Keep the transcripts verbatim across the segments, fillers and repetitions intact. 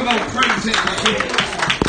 Come on, praise him.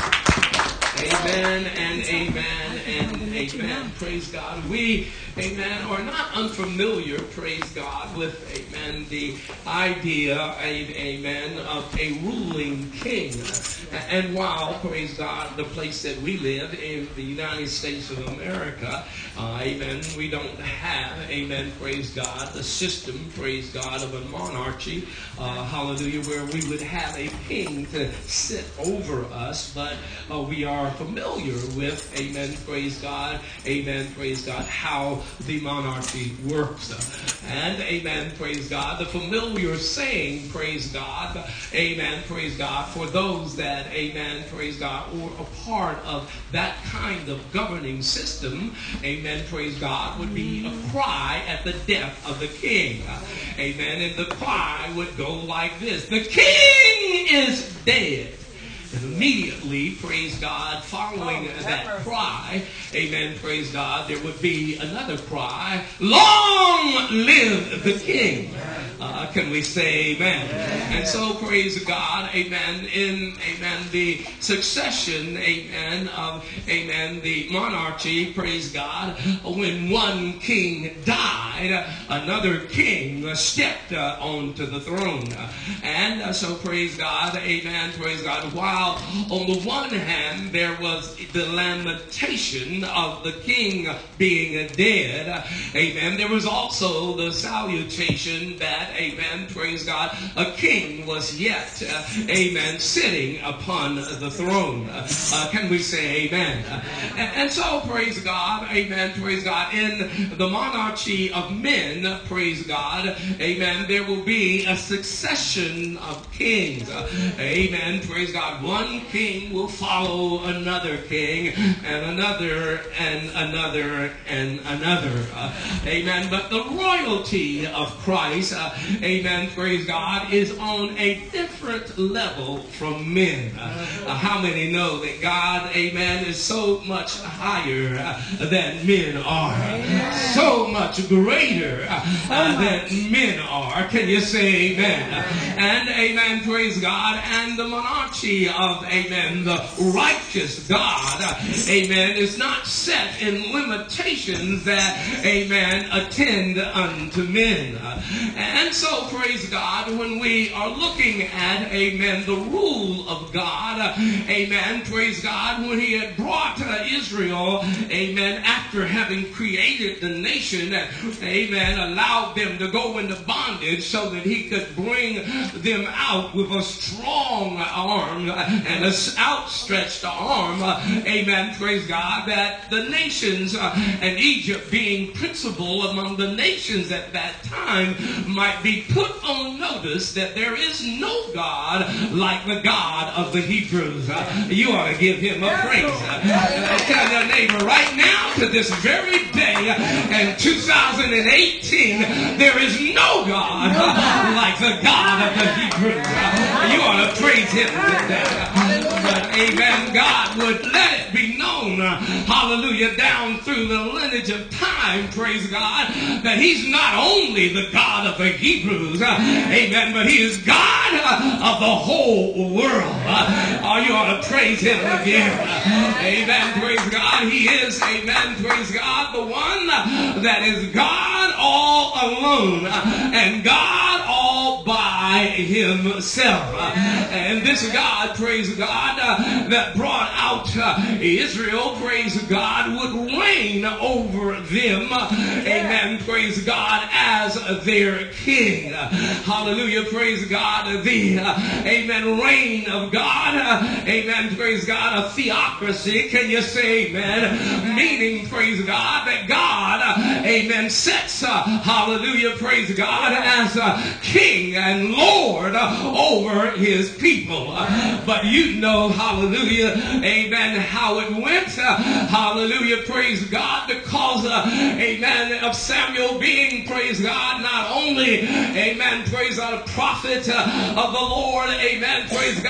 Amen and amen and amen. Praise God. We, amen, are not unfamiliar, praise God, with, amen, the idea, amen, of a ruling king. And while, praise God, the place that we live in the United States of America, uh, amen, we don't have, amen, praise God, the system, praise God, of a monarchy, uh, hallelujah, where we would have a king to sit over us, but uh, we are familiar with, amen, praise God, amen, praise God, how the monarchy works. And, amen, praise God, the familiar saying, praise God, amen, praise God, for those that, amen, praise God, or a part of that kind of governing system, amen, praise God, would be a cry at the death of the king. Amen, and the cry would go like this: the king is dead. And immediately, praise God, following oh, that cry, amen, praise God, there would be another cry: long live the king. Uh, can we say amen? And so, praise God, amen, in, amen, the succession, amen, of, amen, the monarchy, praise God, when one king died, another king stepped uh, onto the throne. And uh, so, praise God, amen, praise God, while on the one hand there was the lamentation of the king being dead, amen, there was also the salutation that, amen, praise God, a king was yet, uh, amen, sitting upon the throne. Uh, can we say amen? Uh, and, and so, praise God, amen, praise God, in the monarchy of men, praise God, amen, there will be a succession of kings. Uh, amen, praise God. One king will follow another king, and another, and another, and another. Uh, amen. But the royalty of Christ, uh, amen, praise God, is on a different level from men. Uh, how many know that God, amen, is so much higher uh, than men are? So much greater uh, than men are. Can you say amen? And amen, praise God. And the monarchy of, amen, the righteous God, amen, is not set in limitations that, amen, attend unto men. And so, praise God, when we are looking at, amen, the rule of God, amen, praise God, when he had brought uh, Israel, amen, after having created the nation, amen, allowed them to go into bondage so that he could bring them out with a strong arm and an outstretched arm, amen, praise God, that the nations uh, and Egypt being principal among the nations at that time might be put on notice that there is no God like the God of the Hebrews. Uh, you ought to give him a praise. Uh, tell your neighbor right now, to this very day uh, in two thousand eighteen, there is no God uh, like the God of the Hebrews. Uh, you ought to praise him today. But, amen, God would let it be known, uh, hallelujah, down through the lineage of time, praise God, that he's not only the God of the Hebrews, uh, amen, but he is God uh, of the whole world. Uh, oh, you ought to praise him again. Uh, amen, praise God. He is, amen, praise God, the one uh, that is God all alone uh, and God all by himself. Uh, and this God, praise God, uh, that brought out uh, Israel, praise God, would reign over them, uh, amen, praise God, as their king. Uh, hallelujah, praise God, the, uh, amen, reign of God, uh, amen, praise God, a theocracy, can you say amen, meaning, praise God, that God, uh, amen, sets, uh, hallelujah, praise God, as uh, king and Lord uh, over his people. Uh, but you know, hallelujah, amen, how it went, uh, hallelujah, praise God, because, uh, amen, of Samuel being, praise God, not only, amen, praise God, a prophet uh, of the Lord, amen, praise God,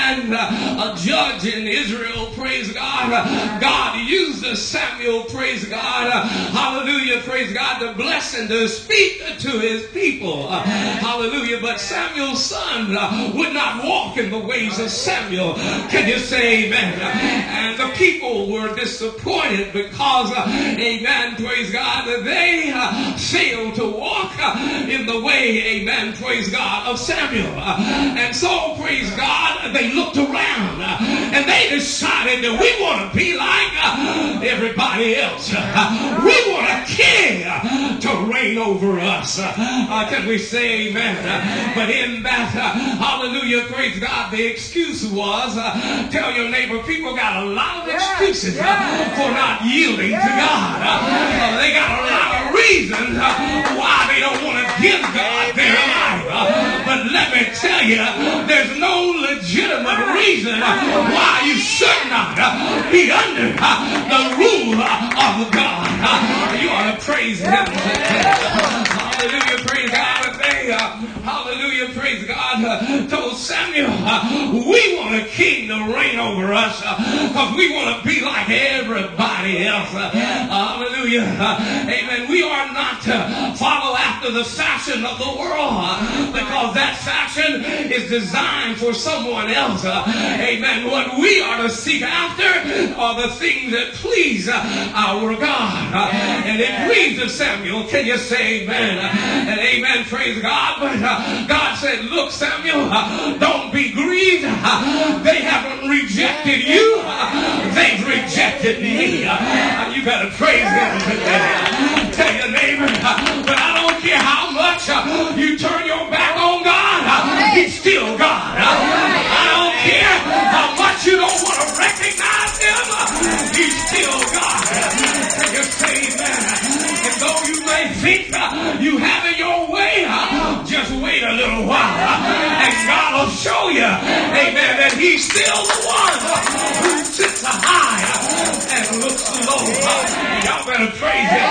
amen, a judge in Israel, praise God. God used Samuel, praise God, hallelujah, praise God, to bless and to speak to his people, hallelujah. But Samuel's son would not walk in the ways of Samuel. Can you say amen? And the people were disappointed because, amen, praise God, they failed to walk in the way, amen, praise God, of Samuel. And so, praise God, they looked around and they decided that we want to be like everybody else. We want a king to reign over us. Uh, can we say amen? But in that, uh, hallelujah, praise God, the excuse was, uh, tell your neighbor, people got a lot of excuses uh, for not yielding to God. Uh, they got a lot of reasons uh, why they don't want to give God their life. Uh, but let me tell you, there's no legitimate reason uh, why you should not uh, be under uh, the rule uh, of God. Uh, you ought to praise Him today. Hallelujah, praise God. But they, uh, hallelujah, praise God, uh, told Samuel, uh, we want a king to reign over us because uh, we want to be like everybody else. Uh, hallelujah. Uh, amen. We are not to follow after the fashion of the world uh, because that fashion is designed for someone else. Uh, amen. What we are to seek after are the things that please uh, our God. Uh, and it pleased Samuel. Can you say amen? Uh, and amen. Praise God. But uh, God said, look, Samuel, uh, don't be grieved. Uh, they haven't rejected you. Uh, they've rejected me. Uh, you better praise Him today. Tell your neighbor, uh, but I don't care how much uh, you turn your back on God. Uh, he's still God. Uh, I don't care how much you don't want to recognize Him. Uh, he's still God. Can you say amen? And though you may think uh, you have it your way, uh, just wait a little while. Uh, and God will show you, amen, that He's still the one uh, who sits high uh, and looks low. Uh, y'all better praise Him.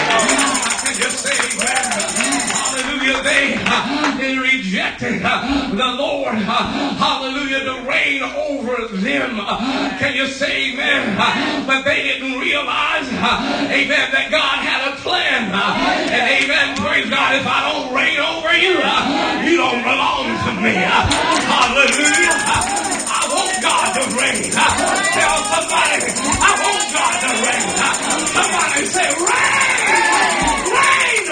Can you say amen? Hallelujah. They, uh, they rejected uh, the Lord, uh, hallelujah, to reign over them. Uh, can you say amen? Uh, but they didn't realize, uh, amen, that God had a plan. Uh, and amen, praise God, if I don't reign over you, uh, you don't belong to me. Uh, hallelujah. Uh, I want God to reign. Uh, tell somebody, I want God to reign. Uh, somebody say, reign! Reign!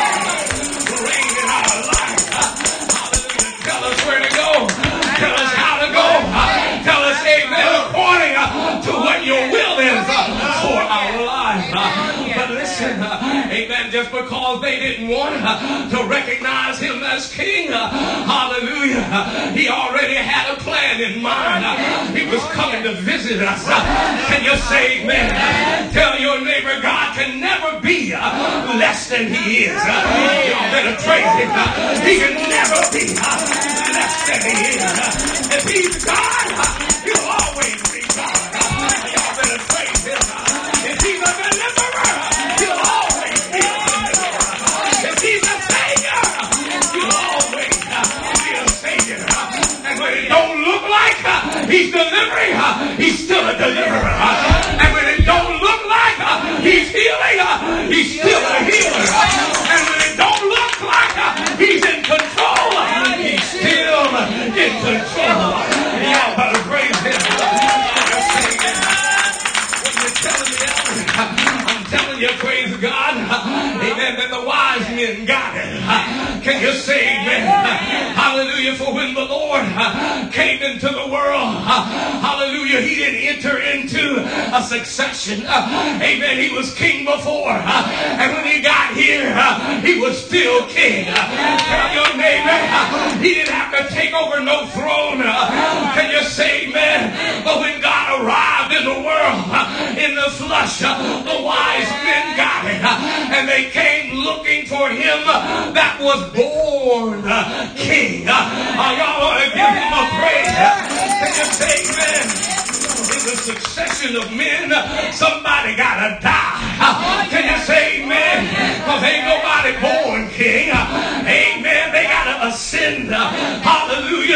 Reign in our life. Uh, hallelujah. Tell us where to go. Tell us how to go. Uh, tell us, amen, according uh, to what your will is uh, for our life. Uh, but listen, uh, amen, just because they didn't want uh, to recognize Him as King, uh, hallelujah, uh, He already had a plan in mind. Uh, he was coming to visit us. Uh, can you say amen? Uh, tell your neighbor, God can never be uh, less than He is. Uh, y'all better praise Him. Uh, he can never be uh, less than He is. Uh, if He's God, uh, He'll always be God. Uh, y'all better praise Him. Uh, if He's a deliverer, He'll always be a deliverer. If He's a Savior, He'll always uh, be a Savior. Uh, and when it don't look like uh, He's delivering, uh, He's still a deliverer. Uh, and when it don't look like uh, He's healing, uh, He's still a healer. Uh, and when it don't look like uh, He's in control, uh, He's still in control. Y'all better praise Him. When you're telling me, I'm telling you, praise God, amen, that the wise men got it. Can you say amen? Hallelujah. For when the Lord came into the world, hallelujah, He didn't enter into a succession. Amen. He was king before. And when He got here, He was still king. Tell your neighbor, He didn't have to take over no throne. Can you say amen? But when God arrived in the world, in the flesh, the wise men got it. And they came looking for Him that was born king. Oh, y'all want to give Him a praise? Can you say amen? In the succession of men, somebody gotta die. Can you say amen? Because ain't nobody born king. Amen. They gotta ascend. Hallelujah.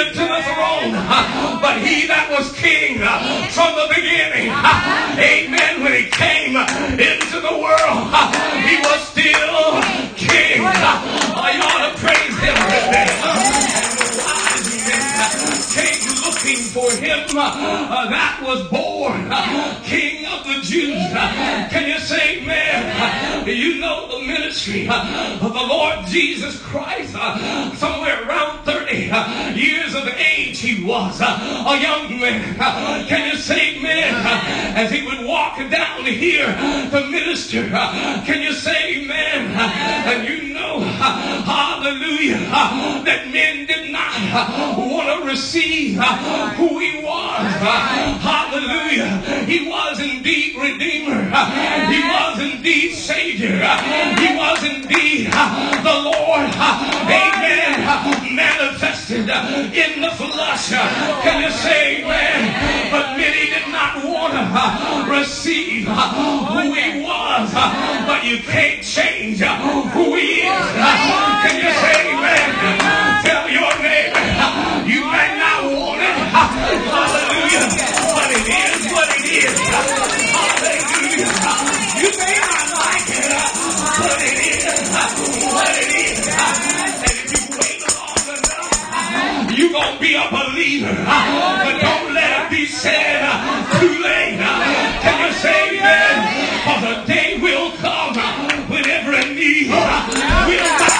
seated to the throne, but he that was king from the beginning, amen, when he came into the world, he was still king. Oh, you ought to praise him today. And the wise men came looking for him uh, that was born uh, King of the Jews. Uh, can you say amen? Uh, you know the ministry uh, of the Lord Jesus Christ. Uh, somewhere around thirty uh, years of age he was uh, a young man. Uh, can you say amen? Uh, as he would walk down here to minister. Uh, can you say amen? Uh, and you know, uh, hallelujah, uh, that men did not uh, want to receive uh, who he was. Uh, hallelujah. He was indeed Redeemer. Uh, he was indeed Savior. Uh, he was indeed uh, the Lord. Uh, amen. Uh, manifested uh, in the flesh. Uh, can you say amen? But many did not want to uh, receive uh, who he was. Uh, but you can't change uh, who he is. Uh, can you say amen? Tell your neighbor, uh, you may not want it. Uh, hallelujah. But it is what it is. Hallelujah. You may not like it, but it is what it is. And if you wait long enough, you're going to be a believer. But don't let it be said too late. Can you say amen? For the day will come when every knee will bow.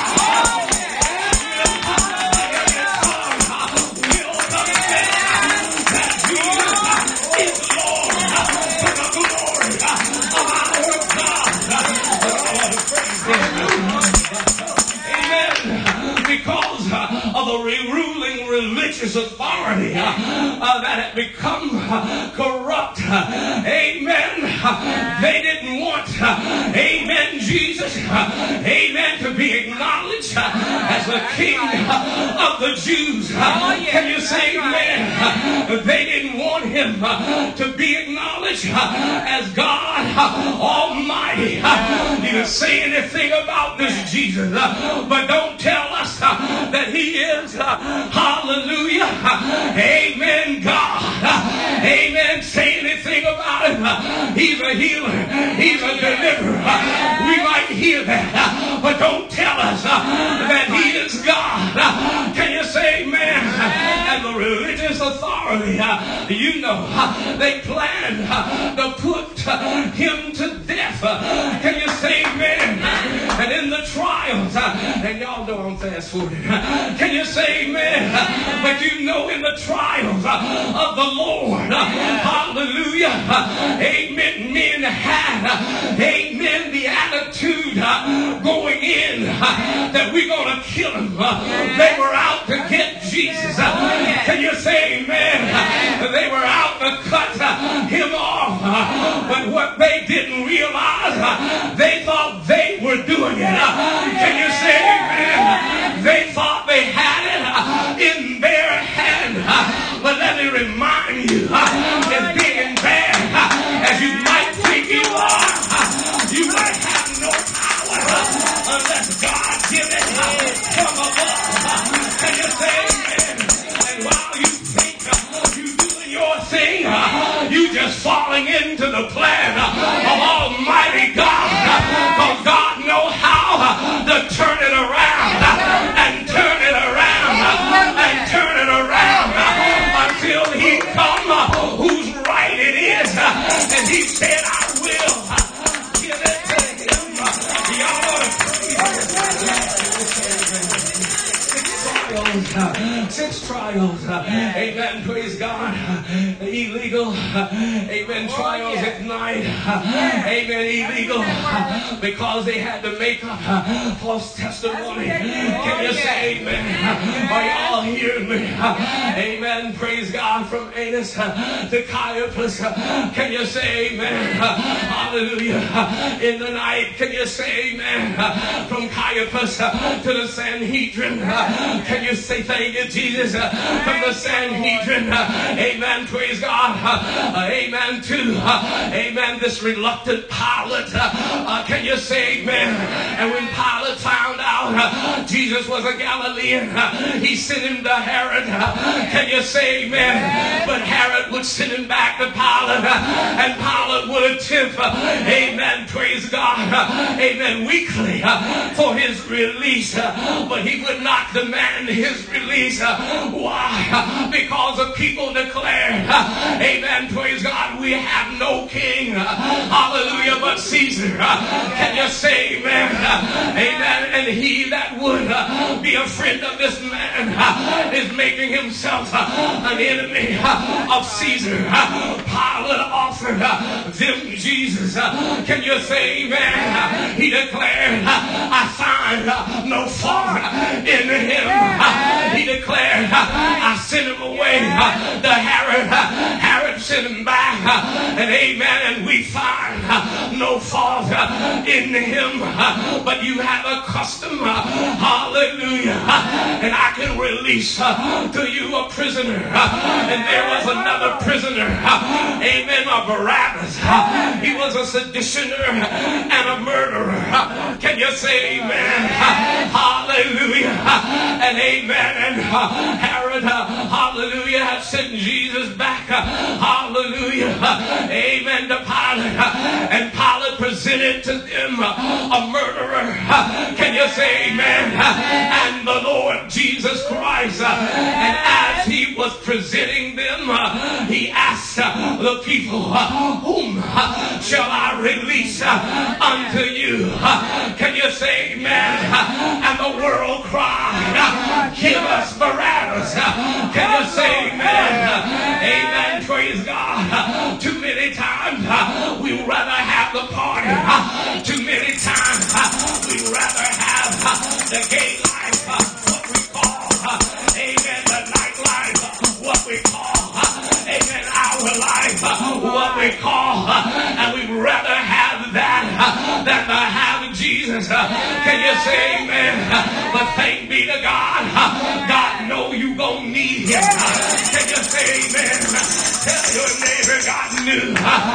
Religious authority uh, uh, that had become uh, corrupt. Uh, amen. Uh, they didn't want, uh, amen, Jesus, uh, amen, to be acknowledged uh, as the King uh, of the Jews. Uh, can you say amen? Uh, they didn't want him uh, to be acknowledged uh, as God uh, Almighty. Uh, you can say anything about this Jesus, uh, but don't tell us uh, that he is uh, hallelujah. Amen, God. Amen. Say anything about him. He's a healer. He's a deliverer. We might hear that, but don't tell us that he is God. Can you say amen? And the religious authority, you know, they planned to put him to death. Can you say amen? And in the trials, and y'all know I'm fast forwarding. Can you say amen? But you know, in the trials of the Lord, hallelujah, amen, men had, amen, the attitude going in that we're going to kill him. They were out to get Jesus. Can you say amen? They were out to cut him off. But what they didn't realize, they thought they were doing it. Can you say amen? They thought they had it in their hand. But let me remind you, as big and bad as you might think you are, you might have no power unless God gives it from above. Can you say amen? And while you think you're doing your thing, you just falling into the plan of Almighty God. Because God knows how to turn it around and turn it around and turn it around until he come whose right it is. And he said, I will give it to him. Y'all ought to trials, six trials, amen, praise God, illegal, amen, trials at night, amen, illegal, because they had to make up false testimony. Can you say amen? Are y'all hearing me? Amen, praise God, from Annas to Caiaphas. Can you say amen? Hallelujah. In the night, can you say amen? From Caiaphas to the Sanhedrin. Can you say thank you, Jesus? From the Sanhedrin, amen, praise God, amen, to, amen, this reluctant Pilate. Can you say amen? And when Pilate found out out. Jesus was a Galilean. He sent him to Herod. Can you say amen? But Herod would send him back to Pilate, and Pilate would attempt, amen, praise God, amen, weekly for his release, but he would not demand his release. Why? Because the people declared, amen, praise God, we have no king, hallelujah, but Caesar. Can you say amen? Amen. And he that would be a friend of this man is making himself an enemy of Caesar. Pilate offered them Jesus. Can you say amen? He declared, I find no fault in him. He declared, I sent him away to Herod. Herod sent him back, and amen, and we find no fault in him. But you have a custom, hallelujah, and I can release to you a prisoner. And there was another prisoner, amen, of Barabbas. He was a seditioner and a murderer. Can you say amen? Hallelujah. And amen. And Herod, hallelujah, had sent Jesus back, hallelujah, amen, to Pilate. And Pilate presented to them a murderer. Can you say amen? And the Lord Jesus Christ, and as he was presenting them, he asked the people, whom shall I release unto you? Can you say amen? And the world cried, give us Barabbas. Can you say amen? Amen, praise God. Too many times we rather have the party. Too many times we rather have the gay life, what we call, amen, the nightlife, what we call, amen, our life, what we call, and we'd rather have that than to have Jesus. Can you say amen? But thank be to God, God know you gonna need him. Can you say amen? Tell your neighbor God knew,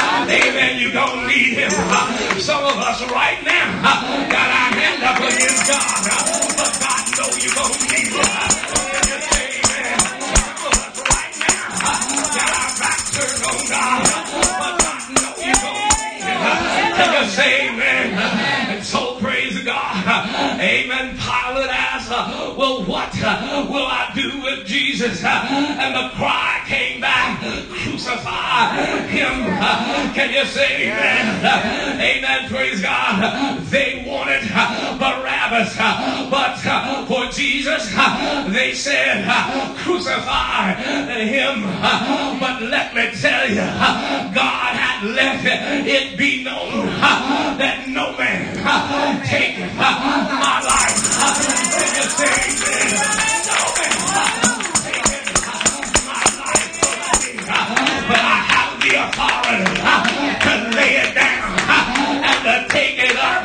amen, you gonna need him. Some of us right now got our hand up against God, but God know you gonna need him. Can you say amen? Some of us right now got our back turned on God, but God know you gonna need him. Can you say amen? And so praise God, amen. Pilate asked, well, what will I do with Jesus? And the cry came back, crucify him. Can you say amen? Amen, praise God. They wanted Barabbas, but for Jesus, they said, crucify him. But let me tell you, God had let it be known that no man taketh my life. Can you say amen? No man taketh my life from me, but I have the authority to lay it down and to take it up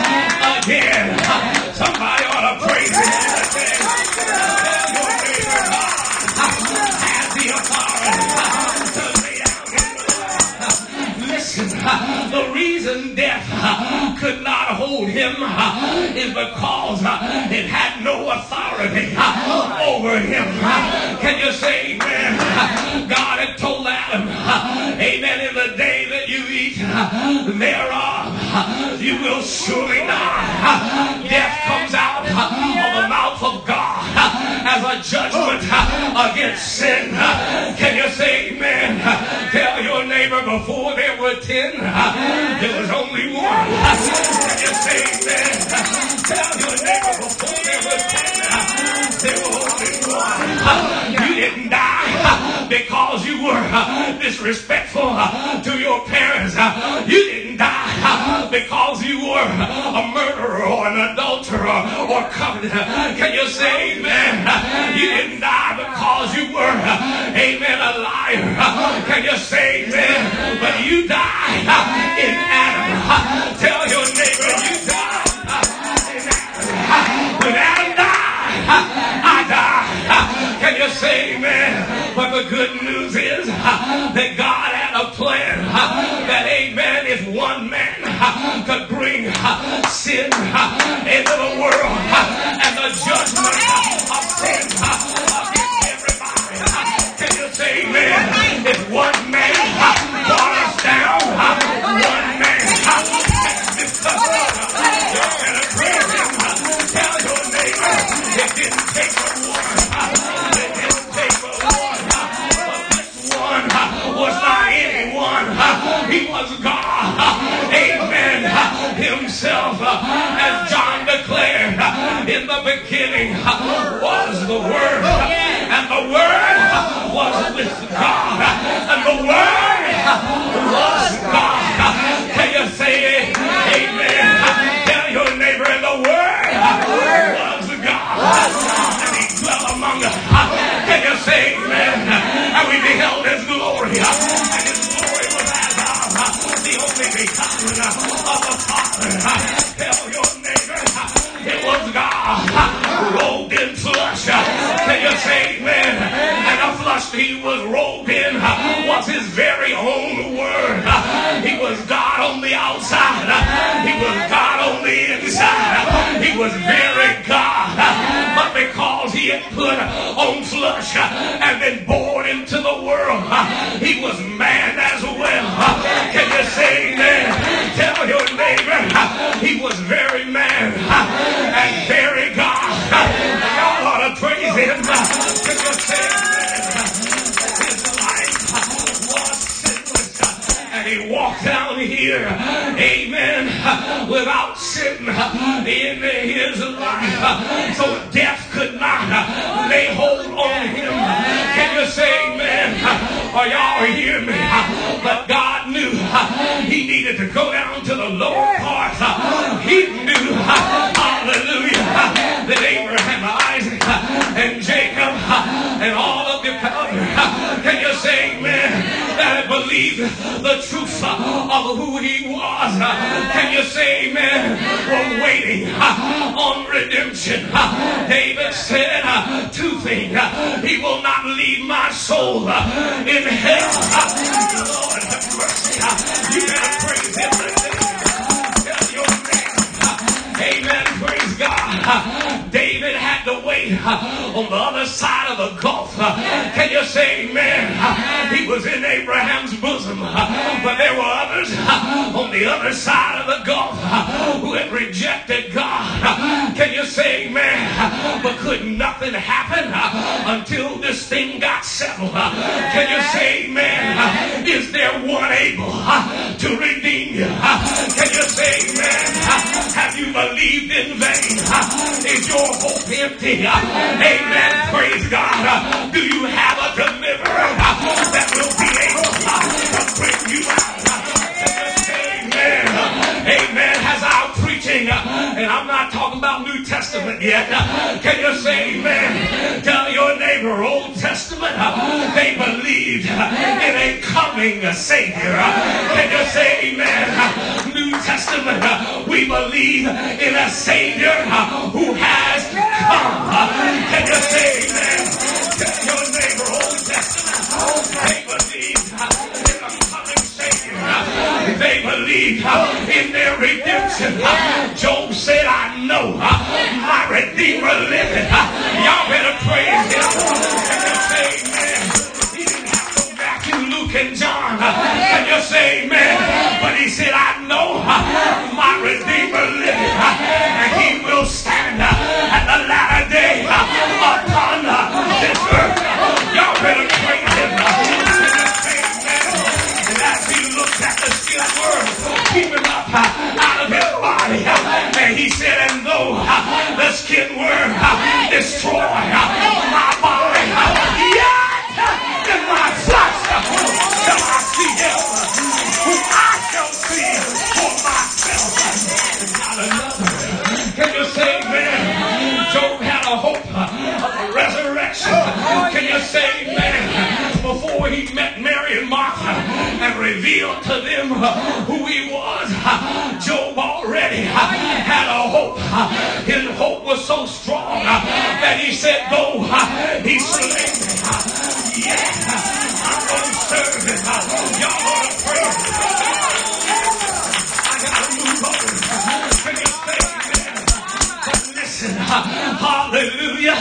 again. Somebody ought to praise him today. Tell your neighbor, God has the authority to lay down his life. Listen, the reason death could not hold him is because it had no authority over him. Can you say amen? God had told Adam, amen, in the day that you eat thereof, you will surely die. Death comes out of the mouth of God as a judgment against sin. Can you say amen? Tell your neighbor, before there were ten, there was only one. Can you say amen? Tell your neighbor, before there were ten, there was only one. You didn't die because you were disrespectful to your parents. You didn't die because you were a murderer or an adulterer or covenant. Can you say amen? You didn't die because you were, amen, a liar. Can you say amen? But you died in Adam. Tell your neighbor you died in Adam. When Adam died, I died. Can you say amen? But the good news is that God had a plan that, amen, if one man could bring bring sin into the world and the judgment of sin against everybody. Can you say amen? If one man brought us down, one man has lifted us up. You're going to praise him. Tell your neighbor it didn't take but one. It didn't take but one. But this one was not anyone. He was God. Amen. Himself, as John declared, in the beginning was the Word, and the Word was with God, and the Word was God. Can you say amen? Tell your neighbor, and the Word was God, and He dwelt among us. Can you say amen? And we beheld His glory, and His glory was as of the only begotten of the Father. Tell your neighbor, it was God robed in flesh. Can you say amen? And the flesh He was robed in was His very own Word. He was God on the outside. He was God on the inside. He was very God. But because He had put on flesh and been born into the world, He was man as well. Can you say amen? Tell your neighbor, He was very man and very God. Y'all ought to praise Him. Can you say amen? His life was sinless, and He walked down here, amen, without sin in His life. So death could not lay hold on Him. Can you say amen? Are y'all hear me? But God knew He needed to go down to the lower parts. He knew, hallelujah, that Abraham, Isaac, and Jacob, and all of the others, can you say amen, that had believed the truth of who He was? Can you say amen? We're waiting on redemption. David said two things. He will not leave my soul in hell. Lord have mercy. You better praise Him today. Tell your name. Amen. Praise God. David had to wait on the other side of the gulf. Can you say amen? He was in Abraham's bosom, but there were others on the other side of the gulf who had rejected God. Can you say amen? But could nothing happen until this thing got settled? Can you say amen? Is there one able to redeem you? Can you say amen? Have you believed in vain? Is your hope empty? Amen. Praise God. Do you have a deliverer that will be able to bring you out? Can you say amen? Amen. Has our preaching, and I'm not talking about New Testament yet. Can you say amen? Tell your neighbor, Old Testament, they believed in a coming Savior. Can you say amen? New Testament, we believe in a Savior who has come. Can you say amen? Tell your neighbor, Old Testament, they believed in a coming Savior. They believed in their redemption. Job said, I know my Redeemer liveth. Y'all better praise Him. Can you say amen? He didn't have to go back to Luke and John. Can you say amen? But He said, I know my Redeemer liveth, and He will stand at the latter day upon this earth. Y'all better praise Him. And as He looks at the skilled word, keeping up out of His body, and He said, and though the skin worm destroy my body, yet in my flesh shall I see Him who I shall see for myself and not another. Can you say amen? Job had a hope of a resurrection. Can you say amen? Before he met Mary and Martha and revealed to them who he was, Job already had a hope. His hope was so strong that he said, though he slay me, yeah, I'm going to serve Him. Y'all want to praise Him. I got to move on. Hallelujah.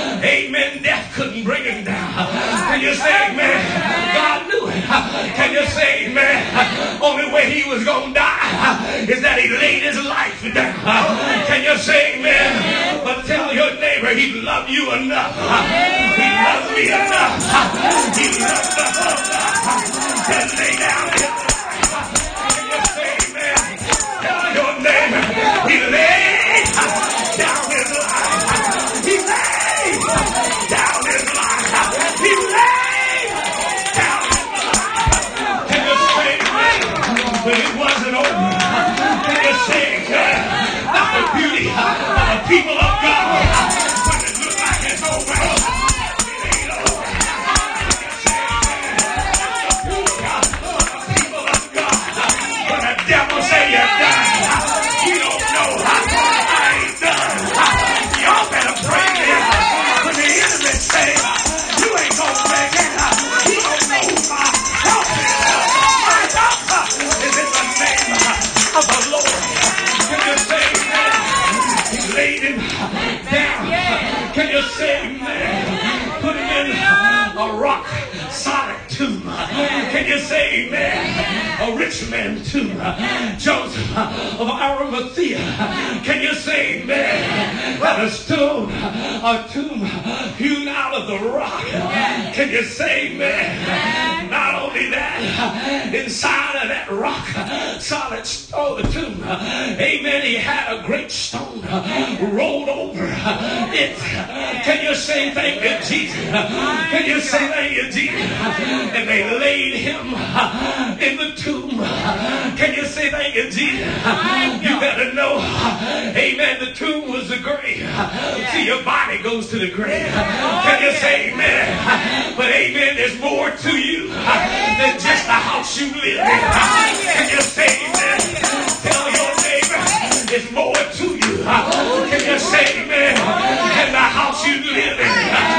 Amen. Death couldn't bring him down. Can you say amen? God knew it. Can you say amen? Only way he was going to die is that he laid his life down. Can you say amen? But tell your neighbor he loved you enough. He loved me enough. He loved us enough to lay down his life. Can you say amen? Tell your neighbor he laid down his life. He laid down his life. He laid down his life. Can you say amen? But it wasn't over. Can you say amen? Not the beauty of the people of God. When it looks like it's over, it ain't over. Can you say amen? The beauty of the people of God. When the devil say you're done, you don't know. I ain't done. Y'all better pray this. When the enemy say you ain't gonna make it, you don't know my help is. My help is in the name of the Lord. Can you say amen? He laid him down. Can you say amen? Put him in a rock solid tomb. Can you say amen? A rich man tomb. Joseph of Arimathea. Can you say amen? That a stone, a tomb hewn out of the rock. Can you say amen? Not only that, inside of that rock, solid stone tomb, amen, he had a great stone rolled over it. Can you say thank you, Jesus? Can you say thank you, Jesus? And they laid him in the tomb. Can you say thank you, Jesus? You better know, amen, the tomb was the grave. See, your body goes to the grave. Can you say amen? But amen, there's more to you than just the house you live in. Can you say amen? Tell your neighbor there's more to you. Can you say amen? Than the house you live in.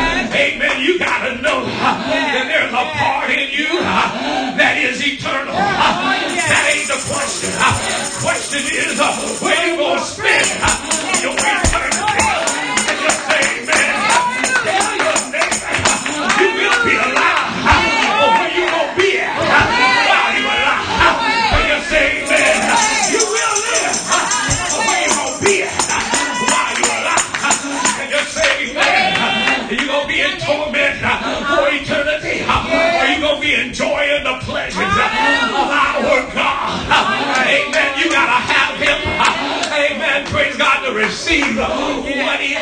Amen. You gotta know that there's a part in you that is eternal. That ain't the question. Question is where you gonna spend your eternity. Can you say amen? Tell your neighbor you will be alive. Or where you gonna be at while you're alive. Can you say amen? You will live. Or where you gonna be at while you're alive. Can you say amen? You gonna be in torment for eternity, or you gonna be enjoying the pleasures of our God. Amen. You gotta have him. Amen. Praise God to receive what he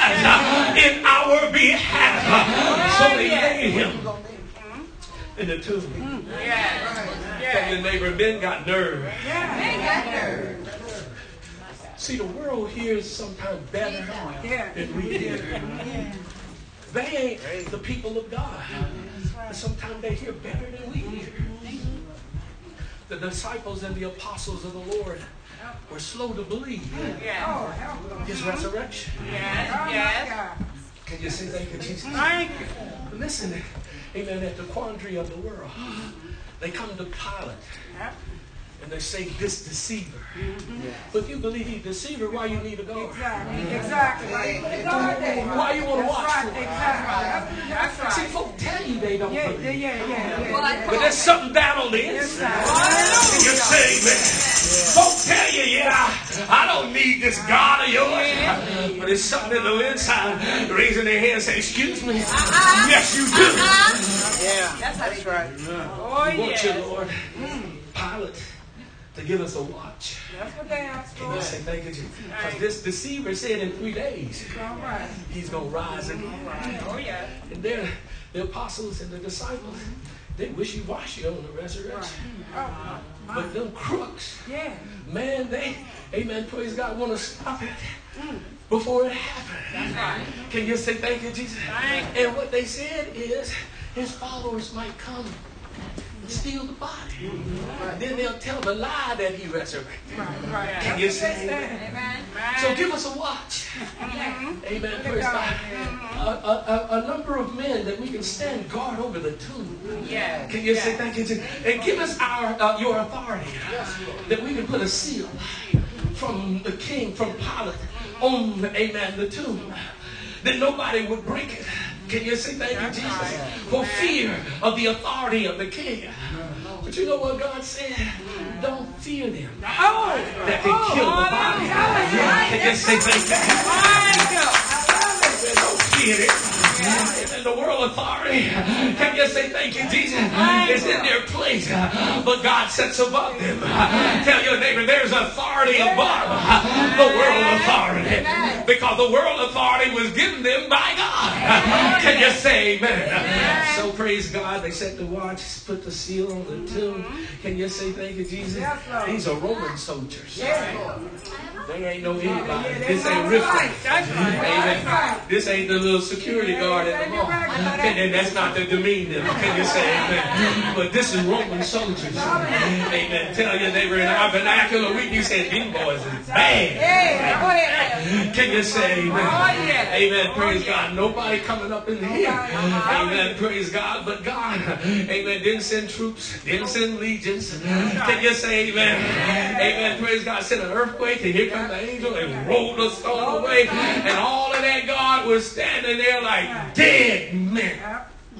has in our behalf. So they laid him in the tomb. Tell your neighbor, men got nerve. See, the world here is sometimes better than we hear. They ain't the people of God. But sometimes they hear better than we hear. The disciples and the apostles of the Lord were slow to believe his resurrection. Can you say thank you, Jesus? Listen, amen, at the quandary of the world, they come to Pilate. And they say, this deceiver. Mm-hmm. Yes. But if you believe he's a deceiver, why you need a guard? Exactly. Exactly. Why you want to watch right. for it? Exactly. That's right. See, folks tell you they don't yeah, believe. Yeah, yeah, yeah, yeah. But there's something down on the inside. Can you say, man? Folks tell you, yeah, I, I don't need this God of yours. Yeah. But there's something in the inside raising their hand and say, excuse me. Uh-huh. Yes, you do. Uh-huh. Yeah, that's, that's right. Yeah. Oh, we want yeah. you, Lord. Mm. Pilate. To give us a watch. That's what they asked for. And they say, thank you, Jesus. Because this deceiver said in three days, all right. he's going to rise again. Right. Oh, yeah. And then the apostles and the disciples, they wishy-washy on the resurrection. Right. Oh, but them crooks, yeah. man, they, amen, praise God, want to stop it mm. before it happens. That's right. Can you say thank you, Jesus? Thank and what they said is, his followers might come steal the body. Mm-hmm. Right. Then they'll tell the lie that he resurrected. Right, right. Can you say amen? Amen? So give us a watch. Mm-hmm. Amen. Praise God. Mm-hmm. A, a, a number of men that we can stand guard over the tomb. Yeah. Can you yeah. say thank you? And give us our uh, your authority that we can put a seal from the king, from Pilate, on, amen, the tomb, then nobody would break it. Can you say thank you, Jesus? For fear of the authority of the king. But you know what God said? Don't fear them that can kill the body. Can you say thank you? Don't fear them. And the world authority, can you say thank you, Jesus? Is in their place, but God sits above them. Tell your neighbor there's authority above the world authority, because the world authority was given them by God. Can you say amen? So praise God. They set the watch, put the seal on the tomb. Can you say thank you, Jesus? These are Roman soldiers. They ain't no anybody. This ain't riffraff. Amen. This ain't the little security guard at the mall. And that's not to demean them. Can you say amen? But this is Roman soldiers. Amen. Tell your neighbor in our vernacular, we you say these boys is bad. Can you say amen? Amen. Praise God. Nobody coming up in here. Amen. Praise God. But God, amen, didn't send troops, didn't send legions. Can you say amen? Amen. Praise God. Sent an earthquake, and here comes the angel and rolled the stone away. And all of that God was standing there like dead men.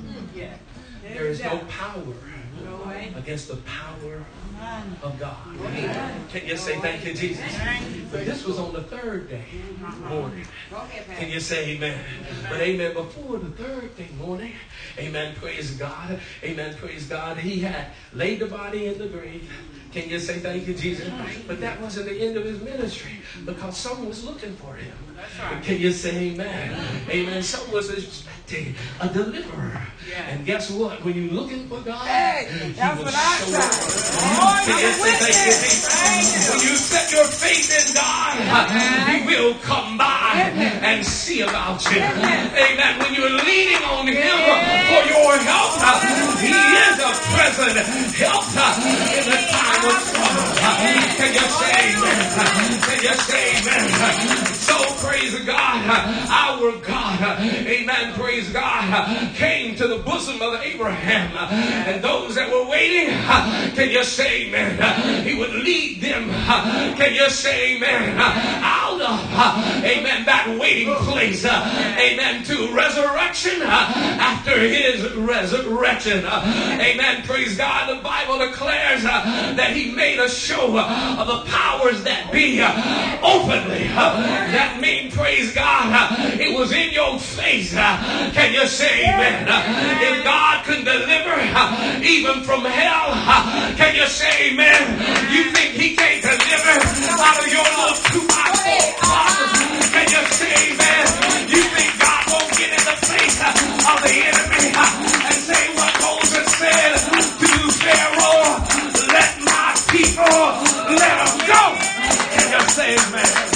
There is no power against the power of God. Can you say thank you, Jesus? But this was on the third day morning. Can you say amen? But amen, before the third day morning, amen, praise God, amen, praise God, he had laid the body in the grave. Can you say thank you, Jesus? But that wasn't the end of his ministry, because someone was looking for him. Can you say amen? Amen. Someone was expecting a deliverer. And guess what? When you're looking for God, he will show up. Can you say thank you, Jesus? When you set your faith in God, he will come by and see about you. Amen. When you're leaning on him for your help, he is a present help in the time of trouble. Can you say amen? Can you say amen? So praise God, our God, amen, praise God, came to the bosom of Abraham, and those that were waiting, can you say amen? He would lead them, can you say amen, out of, amen, that waiting place, amen, to resurrection after his resurrection. Amen, praise God. The Bible declares that he made a show of the powers that be openly. That means, praise God, it was in your face. Can you say amen? If God can deliver even from hell, can you say amen? You think he can't deliver out of your little two by four closet? Can you say amen? You think God won't get in the face of the enemy and say what Moses said to Pharaoh, let my people let them go? Can you say amen?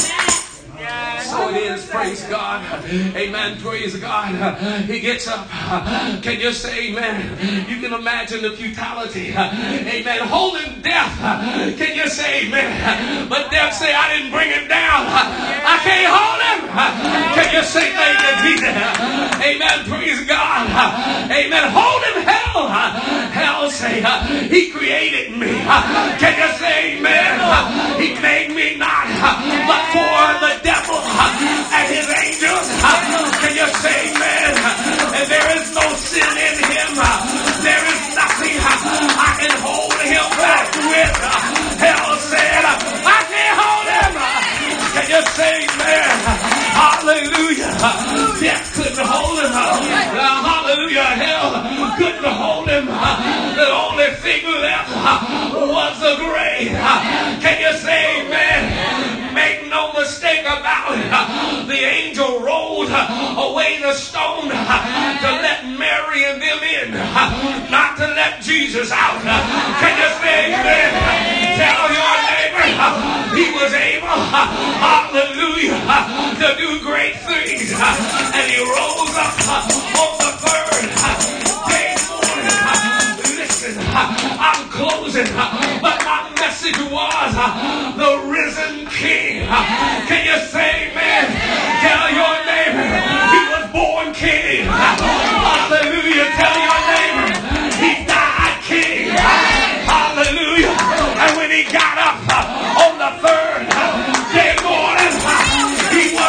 So it is, praise God. Amen, praise God. He gets up. Can you say amen? You can imagine the futility. Amen. Holding death. Can you say amen? But death say, I didn't bring him down. I can't hold him. Can you say thank you, Jesus? Amen, praise God. Amen. Hold him, hell. Hell say, he created me. Can you say amen? He made me not, but for the devil and his angels. Can you say amen? And there is no sin in him. There is nothing I can hold him back with. Hell said, I can't hold him. Can you say amen? Hallelujah. Death couldn't hold him. Hallelujah. Hell couldn't hold him. The only thing left was the grave. Can you say amen? Make no mistake about it. The angel rolled away the stone to let Mary and them in, not to let Jesus out. Can you say amen? Tell your neighbor he was able, hallelujah, to do great things. And he rose up on the third day morning. Listen, I'm closing, but my message was the risen King. Can you say amen? Tell your neighbor he was born king. Hallelujah. Tell your neighbor he died king. Hallelujah. And when he got up on the third day morning, he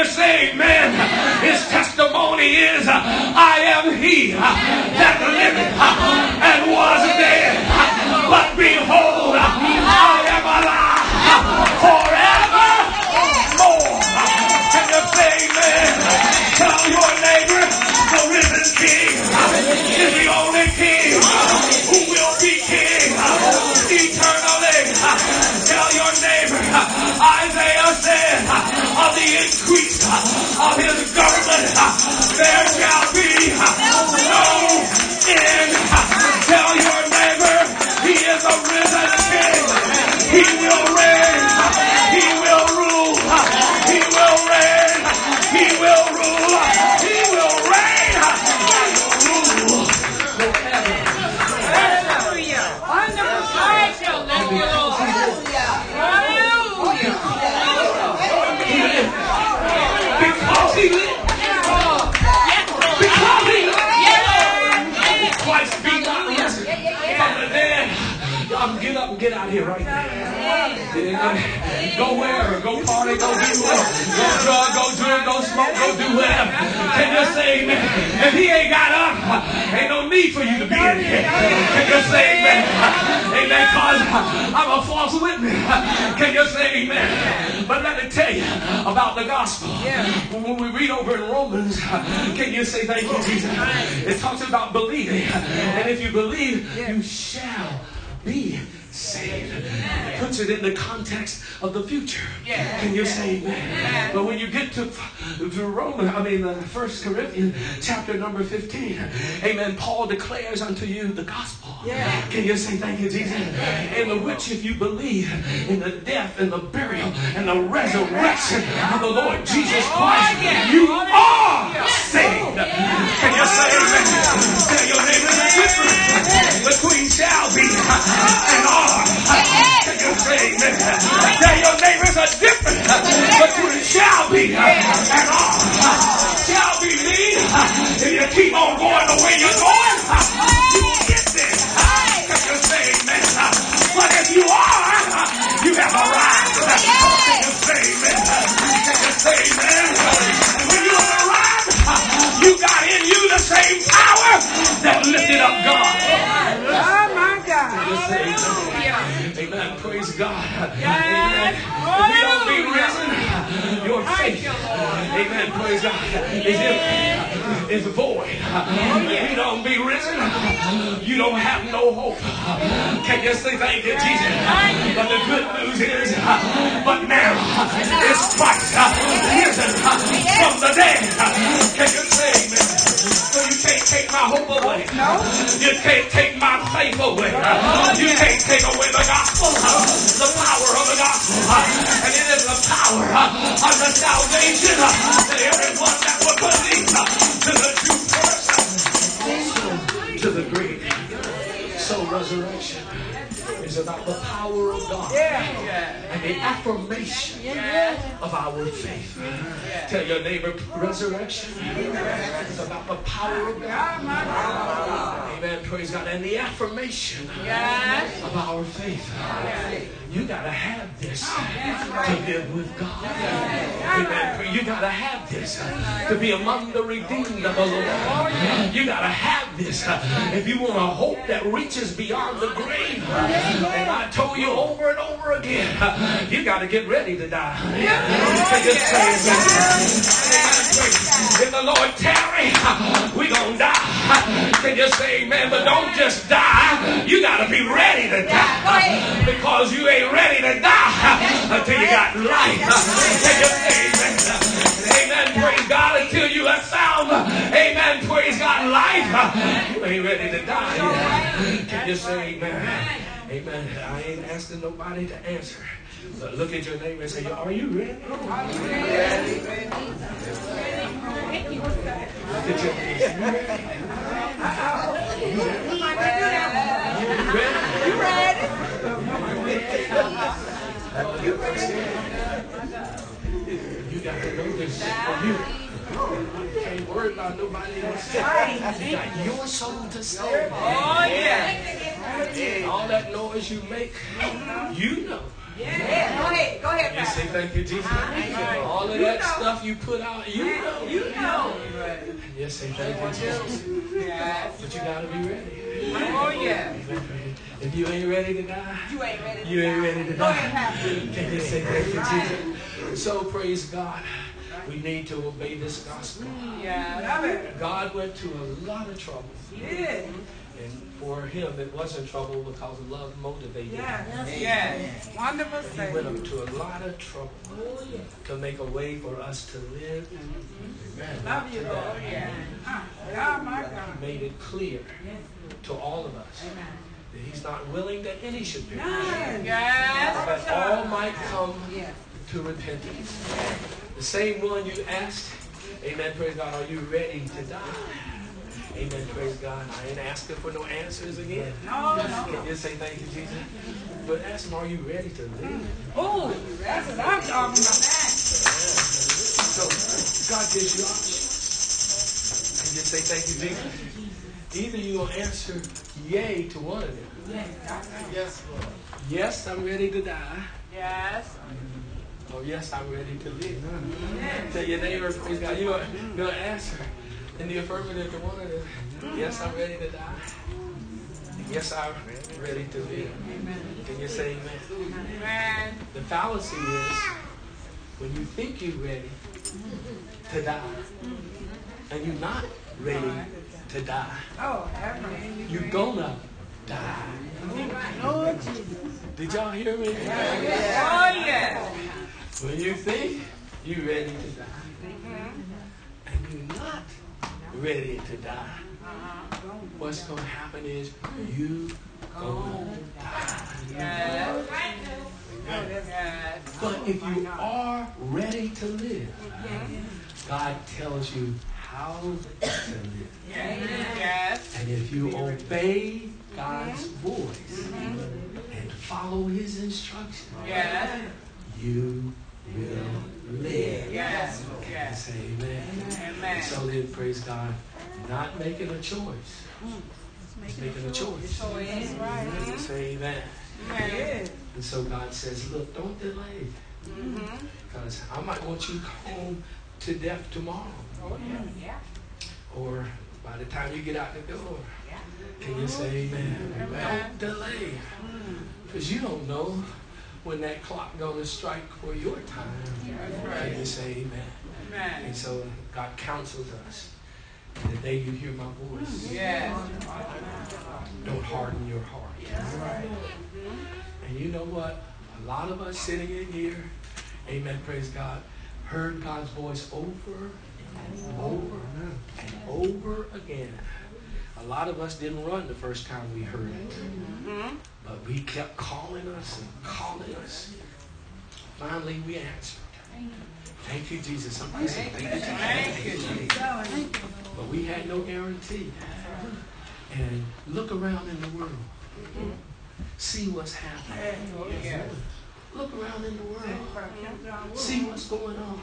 say amen? His testimony is, I am he that liveth and was dead. But behold, I am alive forevermore. Can you say amen? Tell your neighbor the risen King is the only King who will be King eternally. Tell your neighbor, Isaiah said, of the increase of his government, there shall be no end. Tell your neighbor, he is a risen King. He will reign. He will rule. He will reign. He will rule. He will reign. He will rule forever. Hallelujah. Hallelujah. Because he lived. Because he lived. Christ be not risen from the dead. Y'all get up and get out of here right now. Go wherever. Go party. Go do whatever. Go drug. Go drink. Go smoke. Go do whatever. Can you say amen? If he ain't got up, ain't no need for you to be in here. Can you say amen? Amen. Because I'm a false witness. Can you say amen? But let me tell you about the gospel. When we read over in Romans, can you say thank you, Jesus? It talks about believing. And if you believe, you shall be saved. It puts it in the context of the future. Can you say amen? But when you get to, to Romans, I mean, uh, First Corinthians chapter number fifteen, amen, Paul declares unto you the gospel. Can you say thank you, Jesus? In the which if you believe in the death and the burial and the resurrection of the Lord Jesus Christ, you are saved. Can you say amen? Tell your neighbor the difference between shall be and are. Can you say amen? Tell your neighbors a difference between shall be and are. Shall be mean if you keep on going the way you're going, you will get there. Can you say amen? But if you are, you have arrived. Can you say amen? Can you say amen? And when you have arrived, you got in you the same power that lifted up God. Oh my God. Can you say amen? Amen. Praise God. Amen. If you don't be risen, your faith, amen, praise God, is, in, is void. If you don't be risen, you don't have no hope. Can you say thank you, Jesus? But the good news is, but now is Christ risen from the dead. Can you say amen? So you can't take my hope away. You can't take my faith away. You can't take away the gospel, the power of the gospel. And it is the power of the salvation that everyone that will believe to the true person, to the great. So resurrection is about the power of God and the affirmation of our faith. Tell your neighbor, resurrection is about the power of God. Amen. Praise God. And the affirmation of our faith. You gotta have this to live with God. Amen. You gotta have this to be among the redeemed of the Lord. You gotta have this if you want a hope that reaches beyond the grave. And I told you over and over again, you gotta get ready to die. Just say amen. If the Lord tarry, we gonna die. Can you say amen? But don't just die. You gotta be ready to die. Because you ain't ready to die until you got life. Can you say amen? Amen. Praise God. Until you have found, amen, praise God, life, you ain't ready to die yet. Can you say amen? Amen. I ain't asking nobody to answer. But look at your neighbor and say, are you ready? Are you ready? Look at your neighbor. You ready? You ready? You got to know this for you. You can't worry about nobody else. You got your soul to save. Oh, yeah. All that noise you make, you know Yeah. Go ahead. Go ahead, You say Pastor. thank you, Jesus. All of You that know. stuff you put out, you know. You know. Yes, say thank you, Jesus. Yes. But you got to be ready. Oh, yeah. If you ain't ready to die, You ain't ready to you ain't die. ready to Go die. ahead, Pastor. Can you say thank you, Jesus? So praise God. We need to obey this gospel. Yeah. Love it. God went to a lot of trouble. He did. And for him, it wasn't trouble because love motivated him. Yes. Yes. Wonderful He Savior. went up to a lot of trouble to make a way for us to live. Amen. Love you, Lord. Oh, yeah. Oh, my God. He made it clear to all of us that he's not willing that any should perish, Yes. but all might come to repentance. The same one you asked, amen, praise God, are you ready to die? Amen, praise God. I ain't asking for no answers again. No, no. Can you say thank you, Jesus? But ask him, are you ready to live? Oh, that's what I'm talking about. So, God gives you options. And you say thank you, Jesus. Either you will answer yea to one of them. Yes, Lord. Yes, I'm ready to die. Yes. Oh, yes, I'm ready to live. Tell your neighbor, praise God, you're going to answer in the affirmative to one of them. Yes, I'm ready to die. Yes, I'm ready to live. Can you say amen? Amen. The fallacy is when you think you're ready to die and you're not ready to die, Oh, have mercy. you're gonna die. Lord Jesus. Did y'all hear me? Oh, yeah. When you think you're ready to die and you're not ready to die, what's going to happen is you gonna die. Yes. Yes. But if you are ready to live, God tells you how to live. Yes. And if you obey God's voice and follow his instructions, Yes. you will live. Yes. Yes. Say amen. Amen. So then, praise God, not making a choice. He's making a choice. So it is right. Say amen. Amen. And so God says, look, don't delay. Because I might want you home to death tomorrow. Oh, yeah. Or by the time you get out the door. Can you say amen? Don't delay. Because you don't know when that clock going to strike for your time. Can you say amen? Amen. And so God counsels us. The day you hear my voice, Yes. don't harden your heart. And you know what? A lot of us sitting in here, amen, praise God, heard God's voice over and over and over again. A lot of us didn't run the first time we heard it. But we kept calling us and calling us. Finally, we answered. Thank you, Jesus. Somebody say, thank you, Jesus. Thank you, Jesus. But we had no guarantee. And look around in the world. See what's happening. Look around in the world. See what's going on.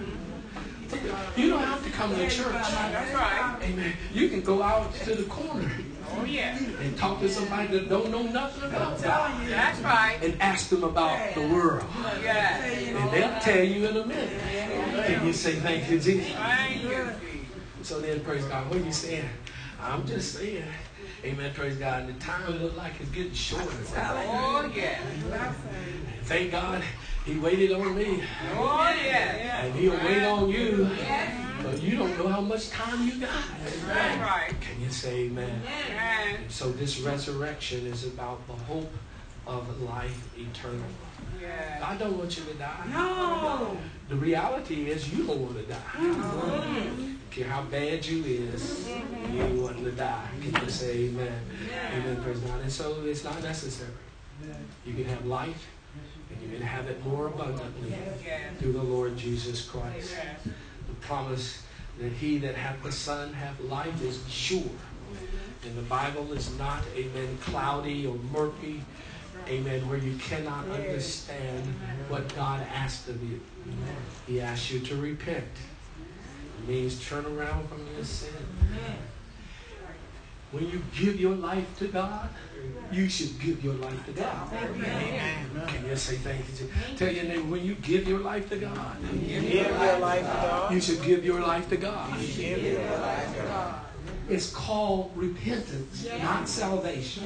You don't have to come to church. That's right. Amen. You can go out to the corner Oh, yeah. and talk to somebody that don't know nothing about God That's right. and ask them about the world. Yes. And they'll tell you in a minute. And you say, thank you, Jesus. Thank you. So then, praise God. What are you saying? I'm just saying. Amen, praise God. The time look like it's getting shorter. Oh, yeah. Thank God he waited on me. Oh, yeah. And he'll wait on you. But you don't know how much time you got. That's right. Can you say amen? Amen. So this resurrection is about the hope of life eternal. Yeah. God don't want you to die. No. The reality is you don't want to die. Mm-hmm. Care how bad you is, you ain't wanting to die. Can you say amen? Yeah. Amen, praise God. And so it's not necessary. You can have life, and you can have it more abundantly Yeah. through the Lord Jesus Christ. Yeah. The promise that he that hath the Son hath life is sure. And the Bible is not, amen, cloudy or murky, amen, where you cannot understand what God asked of you. He asks you to repent. It means turn around from your sin. when you give your life to God, you should give your life to God. Amen. Can you say thank you? Tell your neighbor, when you give your life to God, give your life to God. You should give your life to God. You should give your life to God. It's called repentance, not salvation.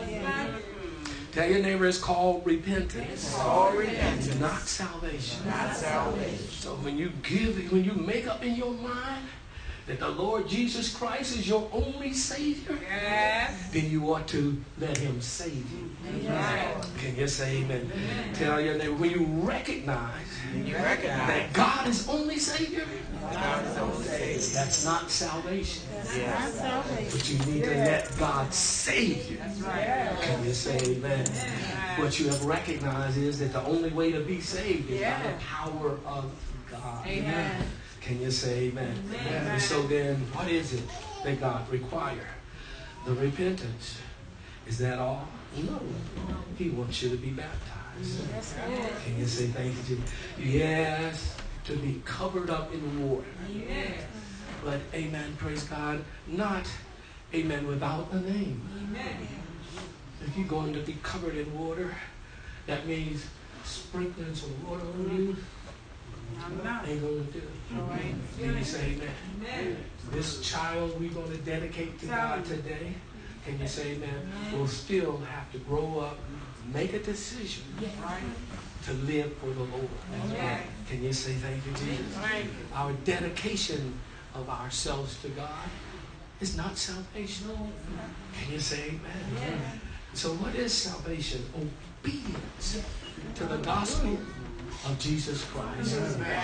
Tell your neighbor it's called repentance. It's called repentance, not salvation. Not salvation. So when you give, when you make up in your mind that the Lord Jesus Christ is your only Savior, Yes. then you ought to let Him save you. Amen. Can you say amen? Amen. Tell your neighbor, when you recognize, you recognize that God is only Savior, God is only Savior, that's not salvation. Yes. But you need to let God save you. That's right. Can you say amen? Amen. What you have recognized is that the only way to be saved is by Yeah. the power of God. Amen. Can you say amen? Amen. And so then, what is it that God requires? The repentance. Is that all? No. He wants you to be baptized. Yes, Can you say thank you? Yes, to be covered up in water. Yes. But, amen, praise God, not, amen, without a name. Amen. If you're going to be covered in water, that means sprinkling some water on you. I'm not. Ain't going to do it. All right. Can you say amen? Amen. This child we're going to dedicate to God today, can you say amen? Will still have to grow up, make a decision Right. to live for the Lord. Amen. Can you say thank you, Jesus? Right. Our dedication of ourselves to God is not salvation. Can you say amen? So what is salvation? Obedience to the gospel of Jesus Christ.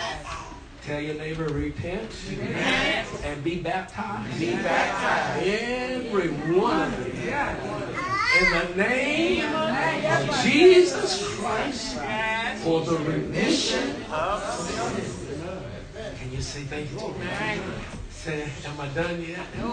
Tell your neighbor, repent, Amen. and be baptized. Be baptized. Every one of you. In the name of Jesus Christ for the remission of sin. Can you say thank you, Jesus? Say, am I done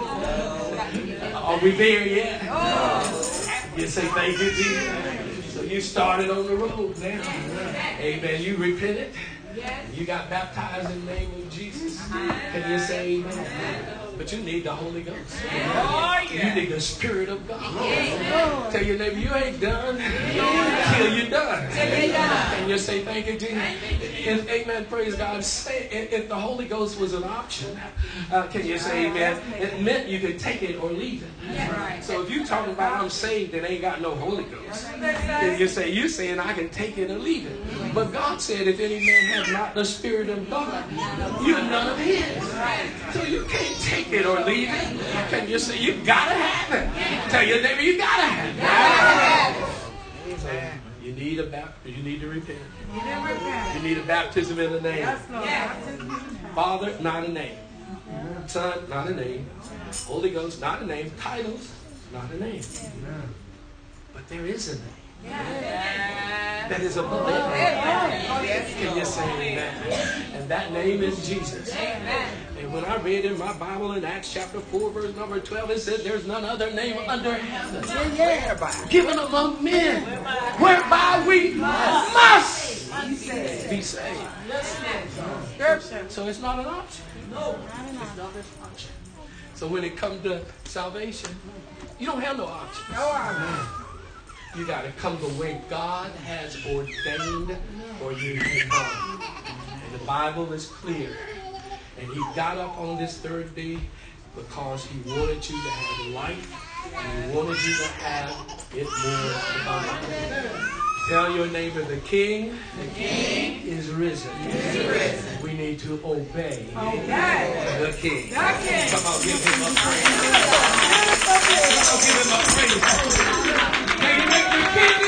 yet? Are we there yet? You say thank you, Jesus. So you started on the road now. Amen. You repented. You got baptized in the name of Jesus. Can you say amen? But you need the Holy Ghost. You need the Spirit of God. Tell your neighbor, you ain't done till you're done. And you say, thank you, Jesus. And, amen, praise God. Say, if, if the Holy Ghost was an option, uh, can you say amen? It meant you could take it or leave it. So if you're talking about I'm saved and ain't got no Holy Ghost, then you say, you're saying I can take it or leave it. But God said, if any man have not the Spirit of God, you're none of His. So you can't take it or leave it. Can you say, you gotta have it? Tell your neighbor, you gotta have it. So you need a baptism. You need to repent. You need a baptism in the name. Father, not a name. Son, not a name. Holy Ghost, not a name. Titles, not a name. But there is a name. That is above every name. Can you say amen? And that name is Jesus. And when I read in my Bible in Acts chapter four, verse number twelve, it said there's none other name under heaven given among men whereby we must be saved. So it's not an option. No, it's not an option. So when it comes to salvation, you don't have no options. No option. You got to come the way God has ordained for you to come. And the Bible is clear. And He got up on this third day because He wanted you to have life. And He wanted you to have it more abundantly. Tell your neighbor, the King, the King is risen. Is risen. We need to obey, obey. The King. The King. Come on, give Him a praise. Come on, give Him a praise.